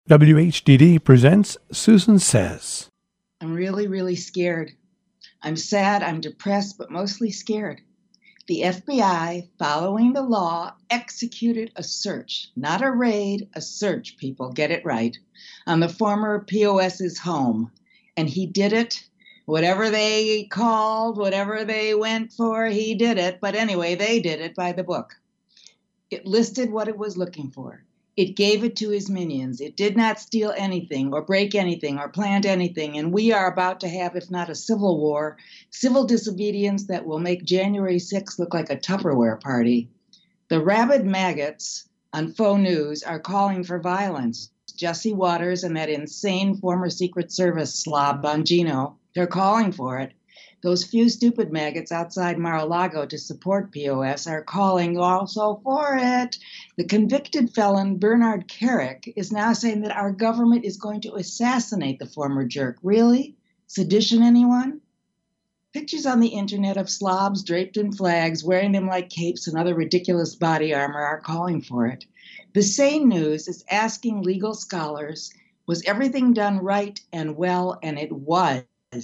WHDD presents Susan Says. I'm really, really scared. I'm sad, I'm depressed, but mostly scared. The FBI, following the law, executed a search, not a raid, a search, people, get it right, on the former POS's home. And he did it. Whatever they called, whatever they went for, he did it. But anyway, they did it by the book. It listed what it was looking for. It gave it to his minions. It did not steal anything or break anything or plant anything. And we are about to have, if not a civil war, civil disobedience that will make January 6th look like a Tupperware party. The rabid maggots on faux news are calling for violence. Jesse Waters and that insane former Secret Service slob Bongino, they're calling for it. Those few stupid maggots outside Mar-a-Lago to support POS are calling also for it. The convicted felon Bernard Kerik is now saying that our government is going to assassinate the former jerk. Really? Sedition, anyone? Pictures on the internet of slobs draped in flags, wearing them like capes and other ridiculous body armor are calling for it. The Sane News is asking legal scholars, was everything done right and well? And it was.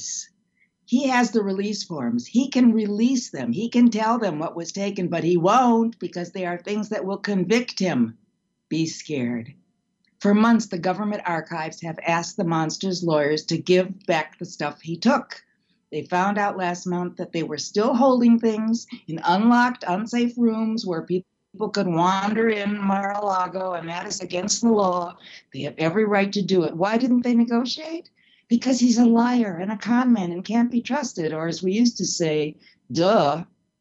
He has the release forms. He can release them. He can tell them what was taken, but he won't because they are things that will convict him. Be scared. For months, the government archives have asked the monster's lawyers to give back the stuff he took. They found out last month that they were still holding things in unlocked, unsafe rooms where people could wander in Mar-a-Lago, and that is against the law. They have every right to do it. Why didn't they negotiate? Because he's a liar and a con man and can't be trusted, or as we used to say, duh.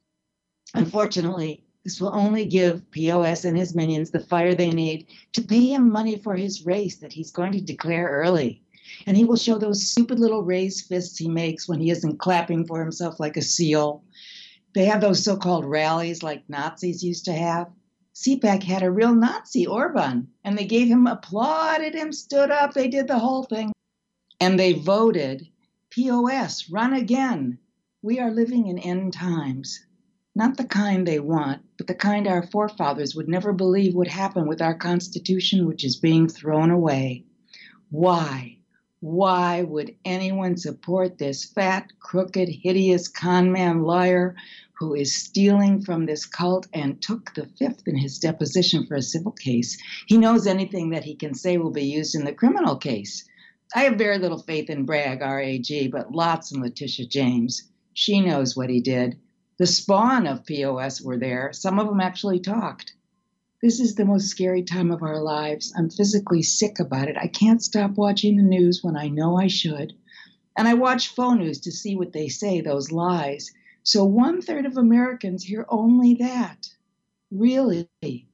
Unfortunately, this will only give POS and his minions the fire they need to pay him money for his race that he's going to declare early. And he will show those stupid little raised fists he makes when he isn't clapping for himself like a seal. They have those so-called rallies like Nazis used to have. CPAC had a real Nazi, Orban, and they gave him, applauded him, stood up, they did the whole thing. And they voted, POS, run again. We are living in end times. Not the kind they want, but the kind our forefathers would never believe would happen with our Constitution, which is being thrown away. Why? Why would anyone support this fat, crooked, hideous con-man liar who is stealing from this cult and took the fifth in his deposition for a civil case? He knows anything that he can say will be used in the criminal case. I have very little faith in Bragg, R-A-G, but lots in Letitia James. She knows what he did. The spawn of POS were there. Some of them actually talked. This is the most scary time of our lives. I'm physically sick about it. I can't stop watching the news when I know I should. And I watch faux news to see what they say, those lies. So 1/3 of Americans hear only that. Really.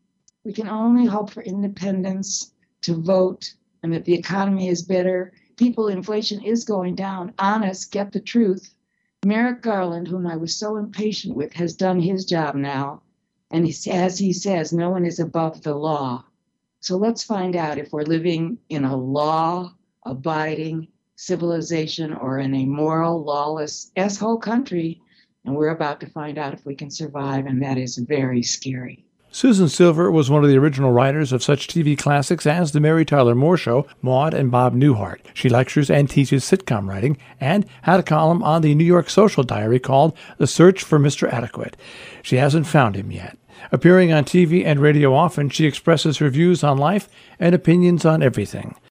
We can only hope for independence, to vote, and that the economy is better. Inflation is going down. Honest, get the truth. Merrick Garland, whom I was so impatient with, has done his job now. And as he says, no one is above the law. So let's find out if we're living in a law-abiding civilization or in a moral, lawless S-hole country. And we're about to find out if we can survive, and that is very scary. Susan Silver was one of the original writers of such TV classics as The Mary Tyler Moore Show, Maude and Bob Newhart. She lectures and teaches sitcom writing and had a column on the New York Social Diary called The Search for Mr. Adequate. She hasn't found him yet. Appearing on TV and radio often, she expresses her views on life and opinions on everything.